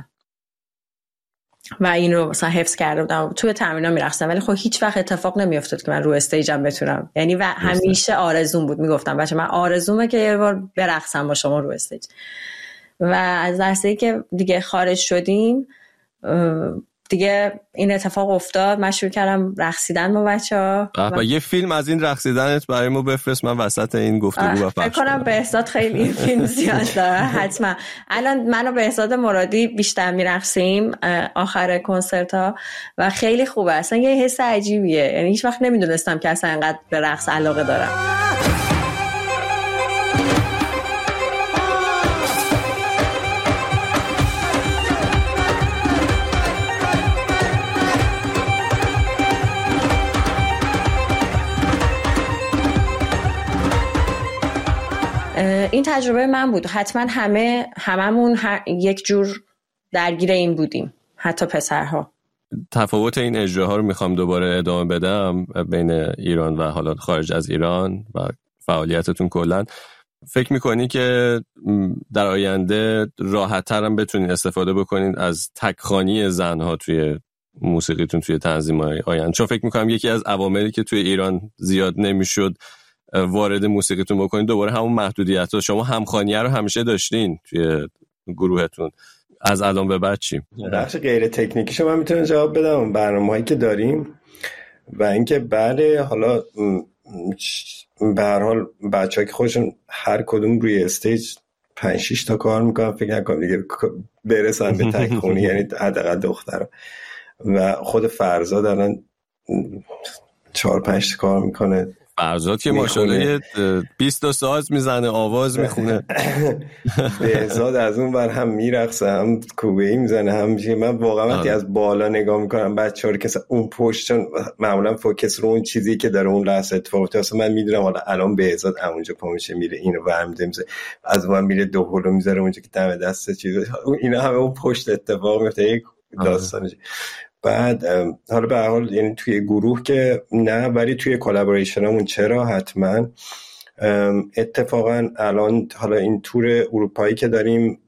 و این رو مثلا حفظ کرده بودم، توی تمرینات میرقصیدم، ولی خب هیچ وقت اتفاق نمیافتاد که من رو استیجم بتونم. یعنی و همیشه آرزوم بود، میگفتم بچه من آرزومه که یه بار برقصم با شما رو استیج. و از لحظه‌ای که دیگه خارج شدیم دیگه این اتفاق افتاد، من شروع کردم رقصیدن با بچه‌ها. و یه فیلم از این رقصیدنت برای ما بفرست، من وسط این گفتگو با فکر کنم بهزاد خیلی این فیلم زیاد داره. حتما الان من و بهزاد مرادی بیشتر میرقصیم آخر کنسرت ها و خیلی خوبه، اصلا یه حس عجیبیه. یعنی هیچ وقت نمیدونستم که اصلا انقدر به رقص علاقه دارم. این تجربه من بود. حتما هممون یک جور درگیر این بودیم، حتی پسرها. تفاوت این اجراها رو میخوام دوباره ادامه بدم بین ایران و حالا خارج از ایران و فعالیتتون کلا. فکر میکنی که در آینده راحت‌تر هم بتونین استفاده بکنین از تکخوانی زنها توی موسیقیتون، توی تنظیم‌های آینده؟ چون فکر میکنم یکی از عواملی که توی ایران زیاد نمیشد وارد موسیقیتون بکنین دوباره همون محدودیت ها. شما همخوانیه رو همیشه داشتین توی گروهتون، از الان به بعد چی؟ بخش غیر تکنیکی شما میتونم جواب بدم برنامه‌هایی که داریم و اینکه بله حالا به هر حال بچه‌ها که خودشون هر کدوم روی استیج 5-6 تا کار میکنن، فکر نکنم دیگه برسن به تکخونی، یعنی حداقل دخترها. و خود فرزاد الان 4-5 تا کار میکنه. فرزاد که ماشاءالله 20 تا ساز میزنه، آواز میخونه. بهزاد از اون بر هم میرقصه، هم کوبه‌ای میزنه، هم میشه. من واقعا وقتی از بالا نگاه میکنم بچه‌ها رو که اون پشت، چون معمولا فوکس رو اون چیزی که داره اون لحظه اتفاق میفته، اصلا من میدونم حالا الان بهزاد اونجا پا میشه میره اینو برمی‌داره، از من میره دوهلو میذاره اونجا که دم دست چیزا، اینا همه اون پشت اتفاق میفته. یک داستانه. بعد حالا به هر حال یعنی توی گروه که نه، ولی توی کلابوریشنمون چرا حتما. اتفاقا الان حالا این تور اروپایی که داریم،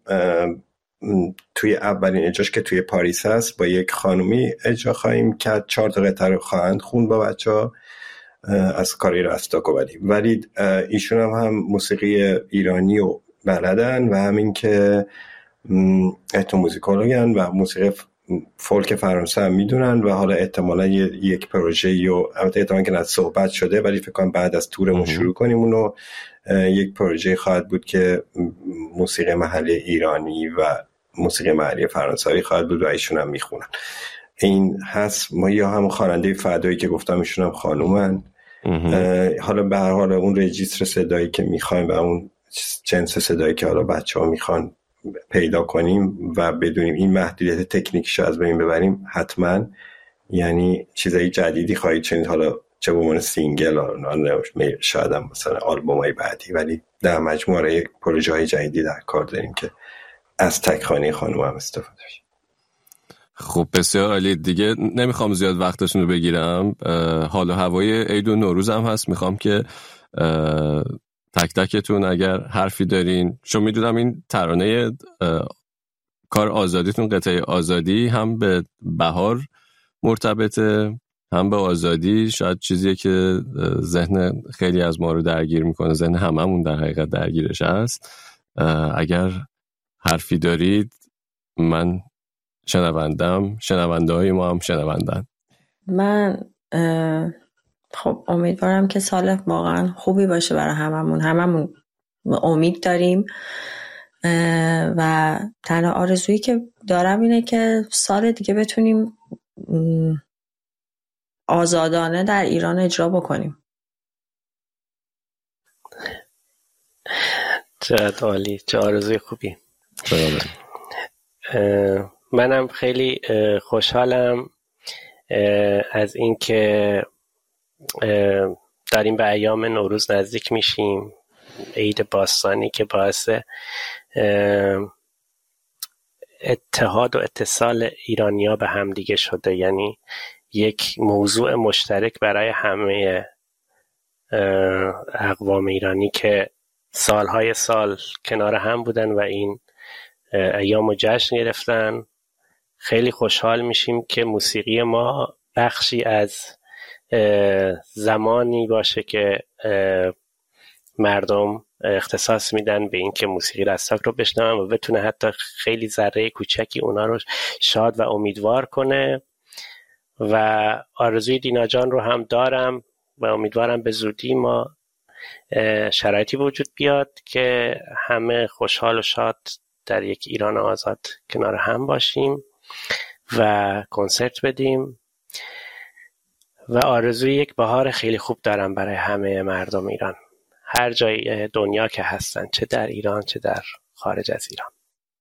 توی اولین اجراش که توی پاریس هست با یک خانومی اجرا خواهیم کرد، 4 تا قطعه رو خواهند خوند با بچه‌ها از کاری راستاکو. ولی ایشون هم موسیقی ایرانی رو بلدن و همین که اتنوموزیکولوگن و موسیقی فولک فرانسه هم میدونن و حالا احتمالا یک پروژه و البته احتمالا که صحبت شده، ولی فکر کنم بعد از تورمون شروع کنیم اونو. یک پروژه خواهد بود که موسیقی محلی ایرانی و موسیقی محلی فرانسوی خواهد بود و ایشون هم میخونن. این هست. ما یا هم خواننده فدایی که گفتم ایشون هم خانومن حالا به هر حال اون رجیستر صدایی که میخوایم و اون جنس صدایی که حالا بچه‌ها میخوان پیدا کنیم و بدونیم این محدودیت تکنیکیشو از بین ببریم، حتما یعنی چیزای جدیدی خواهید شنید، حالا چه به عنوان سینگل شاید هم مثلا آلبومای بعدی، ولی در مجموعه پروژه‌های جدیدی در کار داریم که از تکخانه خانم هم استفاده بشه. خب بسیار عالی. دیگه نمیخوام زیاد وقتتون رو بگیرم. حال و هوای عید و نوروز هم هست، میخوام که تک تکتون اگر حرفی دارین، چون میدونم این ترانه کار آزادیتون، قطعه آزادی، هم به بهار مرتبطه هم به آزادی. شاید چیزیه که ذهن خیلی از ما رو درگیر میکنه، ذهن هممون در حقیقت درگیرش هست. اگر حرفی دارید، من شنونده های ما هم شنوندن. من خب امیدوارم که سال واقعا خوبی باشه برای هممون امید داریم و تنها آرزویی که دارم اینه که سال دیگه بتونیم آزادانه در ایران اجرا بکنیم. چه عالی، چه آرزوی خوبی. منم خیلی خوشحالم از این که داریم به ایام نوروز نزدیک میشیم، عید باستانی که باعث اتحاد و اتصال ایرانی‌ها به هم دیگه شده، یعنی یک موضوع مشترک برای همه اقوام ایرانی که سالهای سال کنار هم بودن و این ایام رو جشن گرفتن. خیلی خوشحال میشیم که موسیقی ما بخشی از زمانی باشه که مردم اختصاص میدن به این که موسیقی رستاک رو بشنون و بتونه حتی خیلی ذره کوچکی اونا رو شاد و امیدوار کنه. و آرزوی دینا جان رو هم دارم و امیدوارم به زودی ما شرایطی وجود بیاد که همه خوشحال و شاد در یک ایران آزاد کنار هم باشیم و کنسرت بدیم. و آرزوی یک بهار خیلی خوب دارم برای همه مردم ایران، هر جای دنیا که هستن، چه در ایران چه در خارج از ایران.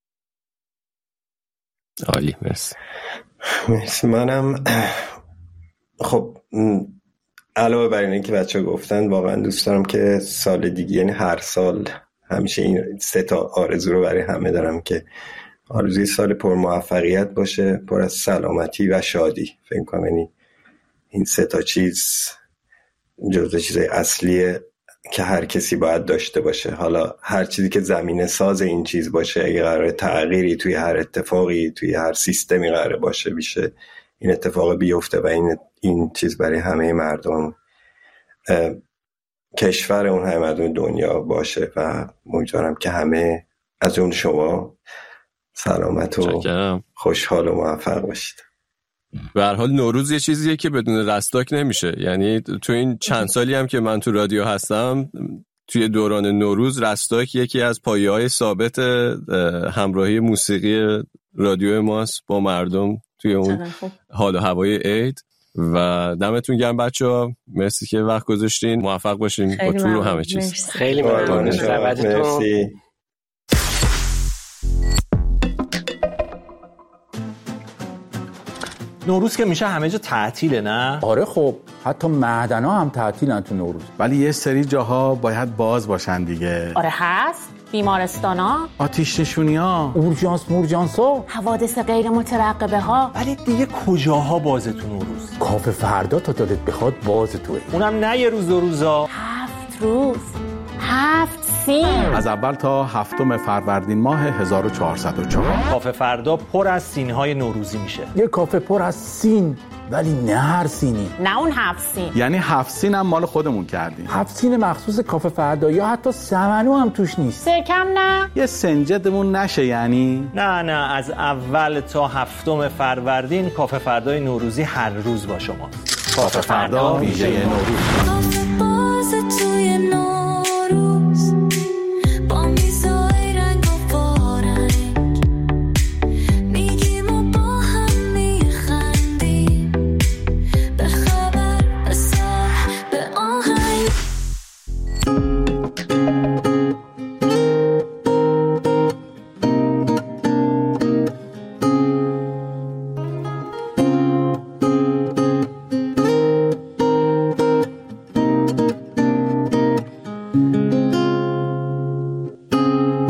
عالی، مرسی. منم خب علاوه بر اینکه بچه گفتن، واقعا دوست دارم که سال دیگه، یعنی هر سال همیشه این 3 آرزو رو برای همه دارم که آرزوی سال پر موفقیت باشه، پر از سلامتی و شادی. فکر کنم یعنی این 3 چیز جزو چیزای اصلیه که هر کسی باید داشته باشه. حالا هر چیزی که زمینه ساز این چیز باشه، اگه قراره تغییری توی هر اتفاقی توی هر سیستمی قراره باشه بیشه، این اتفاق بیفته و این چیز برای همه مردم کشور، اون همه مردم دنیا باشه. و امیدوارم که همه از اون شما سلامت و خوشحال و موفق باشید. به هر حال نوروز یه چیزیه که بدون رستاک نمیشه. یعنی تو این چند سالی هم که من تو رادیو هستم، توی دوران نوروز رستاک یکی از پایه‌های ثابت همراهی موسیقی رادیو ماست با مردم توی اون حال و هوای عید. و دمتون گرم بچه‌ها، مرسی که وقت گذاشتین. موفق باشین با تور و همه چیز. خیلی ممنون. مرسی. نوروز که میشه همه جا تعطیله، نه؟ آره خب حتی معدنا هم تعطیلن تو نوروز. ولی یه سری جاها باید باز باشن دیگه. آره هست، بیمارستانا، آتش نشونی‌ها، اورژانس‌ها، حوادث غیر مترقبه ها. ولی دیگه کجاها بازه تو نوروز؟ کافه فردا تا دلت بخواد بازه توه. اونم نه یه روز 2 روزا، 7 روز، 7 سین. از اول تا 7 فروردین ماه 1404. کافه فردا پر از سینهای نوروزی میشه. یه کافه پر از سین، ولی نه هر سینی. نه اون 7 سین. یعنی 7 سین هم مال خودمون کردیم. 7 سین مخصوص کافه فردا، یا حتی سمنو هم توش نیست. سرکم نه. یه سنجدمون نشه یعنی. نه از اول تا 7 فروردین کافه فردای نوروزی هر روز با شما. کافه فردا ویژه نوروز.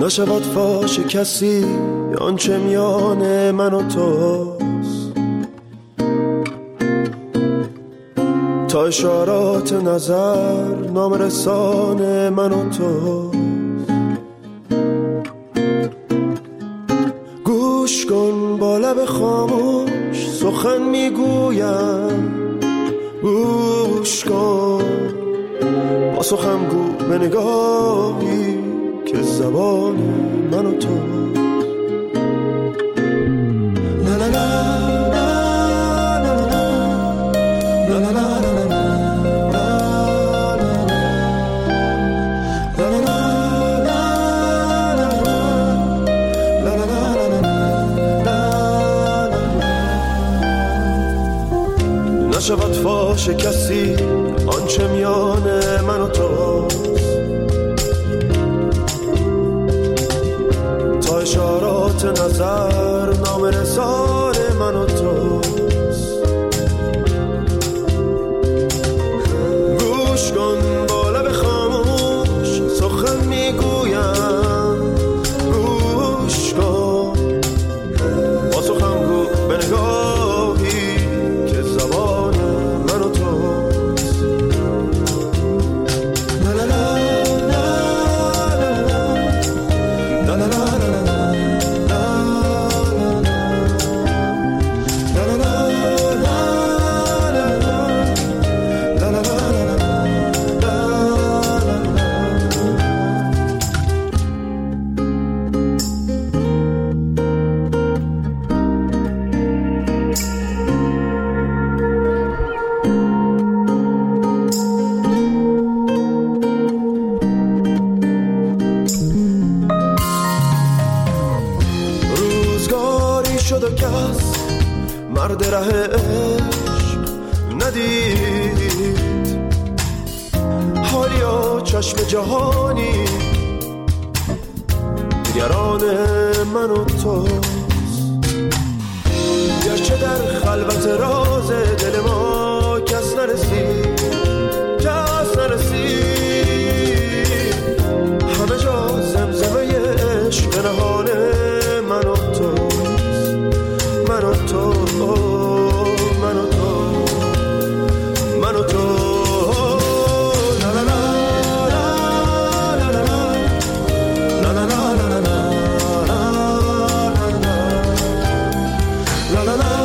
نشود فاش کسی آنچه میان من و توست، تا اشارات نظر نام رسان من و توست. گوش کن با لب خاموش سخن میگویم، گوش کن با سخن گو به نگاهی که زبان من و تو. لا لا لا نشود فاش کسی آنچه میان من و توست، تا اشارات نظر نام رسان من و توست. گوش کن با لب خاموش سخن میگویم، گوش کن با سخن گو به نگاهی که زبان من و توست. لا لا لا لا لا لا مرد ره عشق ندید، حالیا چشم جهانی نگران من و توست. گرچه در خلوت راز دل ما کس نرسید، کس نرسید، همه جا زمزمه عشق نهان من و توست، من و تو، من و تو، من و تو. لا لا لا لا لا لا لا لا لا لا لا.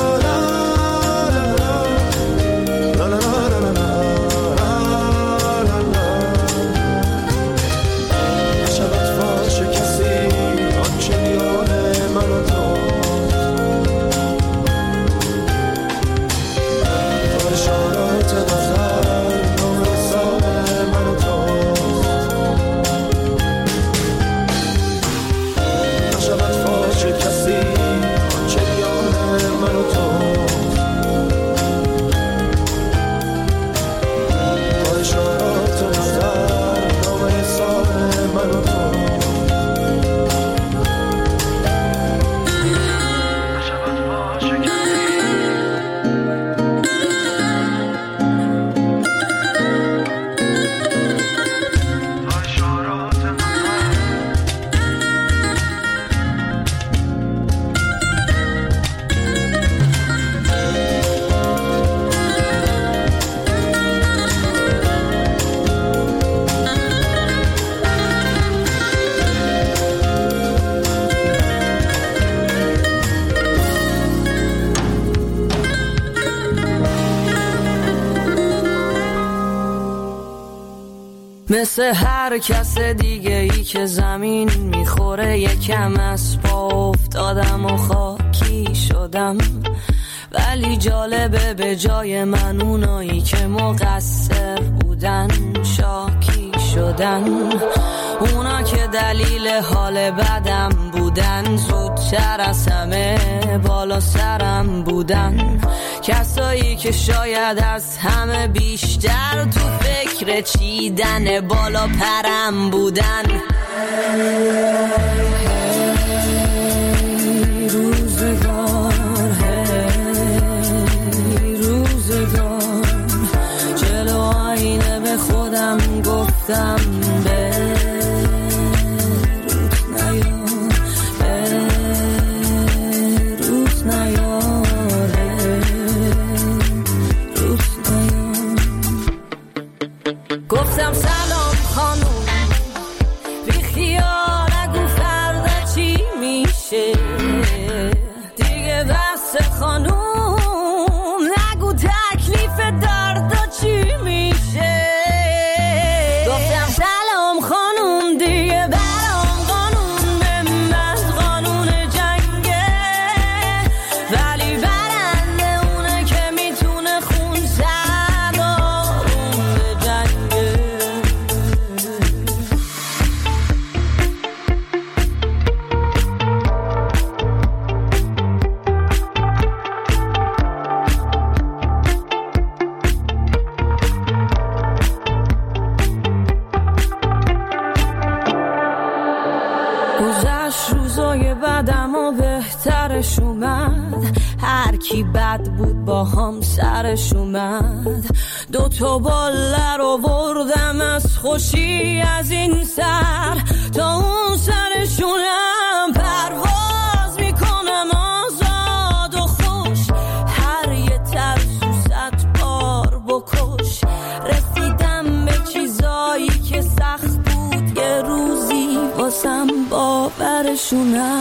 مثل هر کس دیگه ای که زمین میخوره یکم از پا افتادم و خاکی شدم، ولی جالبه به جای من اونایی که مقصر بودن شاکی شدن. اونا که دلیل حال بدم بودن زودتر از همه بالا سرم بودن. کسایی که شاید از همه بیشتر تو فکر چیدن بالا پرم بودن. روزگار جلو آینه به خودم گفتم برود گفتم سلام خانوم بی خیال نگو فردا چی میشه دیگه بس خانوم نگو تکلیف دردا چی میشه گفتم سلام خانوم دیگه برام قانون من قانون جنگه ولی برنده اونه که میتونه خون سردارون به جنگه گذشت روزای بعدم و بهترش اومد هر کی بد بود با هم سرش اومد 2 باله رو بردم از خوشی از این سر تا اون سرشونم پرواز میکنم آزاد و خوش هر یه ترسو 100 بار بکش رسیدم به چیزایی که سخت بود یه روزی واسم باورشونم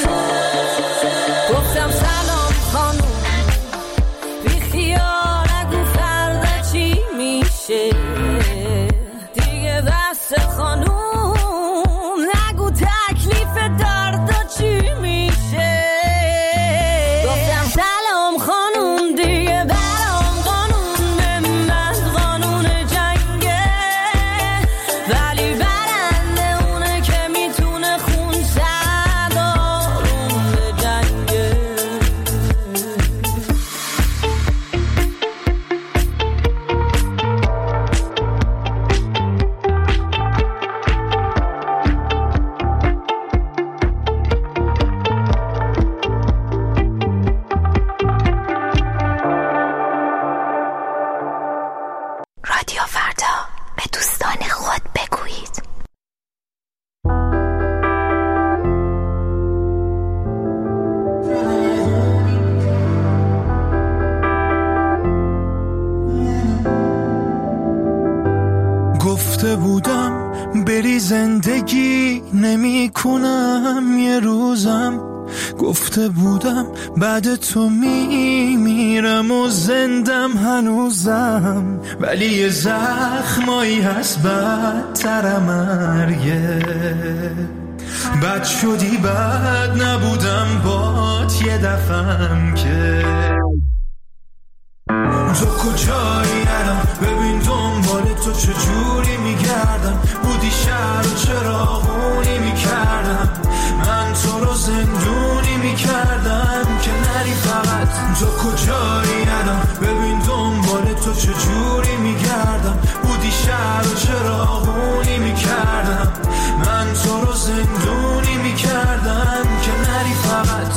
گفتم سلام خانوم بی خیال نگو فردا چی میشه دیگه بس خانوم نگو تکلیف دردا چی میشه گفتم سلام خانوم دیگه برام قانون من قانون جنگه ولی برنده اونه که میتونه خون سردارون به جنگه رادیو فردا به دوستان خود بگویید. گفته بودم بری زندگی نمی کنم یه روزم گفته بودم بعد تو میمیرم و زندم هنوزم ولی یه زخمایی هست بدتر مرگه بد شدی بد نبودم بات یه دفعم که تو کجایی الان ببین دنبال تو چجوری میگردم بودی شهر و چراغونی میکردم من تو رو زندونی میکردم که نری فقط تو کجایی الان ببین دنبال تو چجوری میگردم بودی شهر و چراغونی میکردم من تو رو زندونی میکردم که نری فقط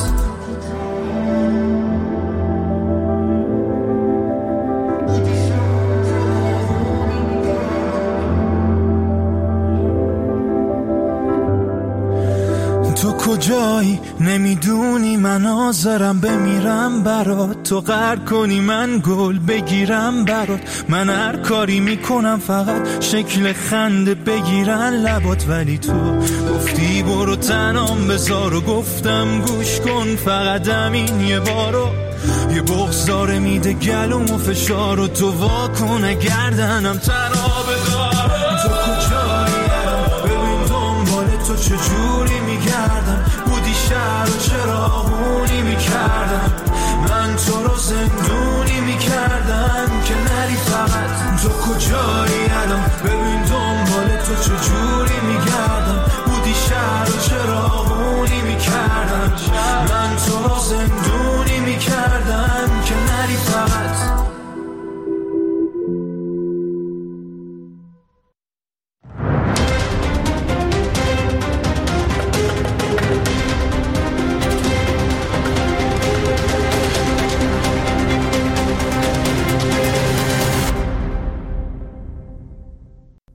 تو کجایی نمیدونی من حاضرم بمیرم برات تو قهر کنی من گل بگیرم برات من هر کاری میکنم فقط شکل خنده بگیرن لبات ولی تو گفتی برو تنام بذار و گفتم گوش کن فقط همین یه بارو یه بغض داره میده گلوم و فشار و تو واکنه گردنم تنها بذار تو کجایی ببین دنبال تو چجوری میگردم بودی شهر و چراغونی میکردم من تو رو زندونی میکردم که نری فقط تو کجایی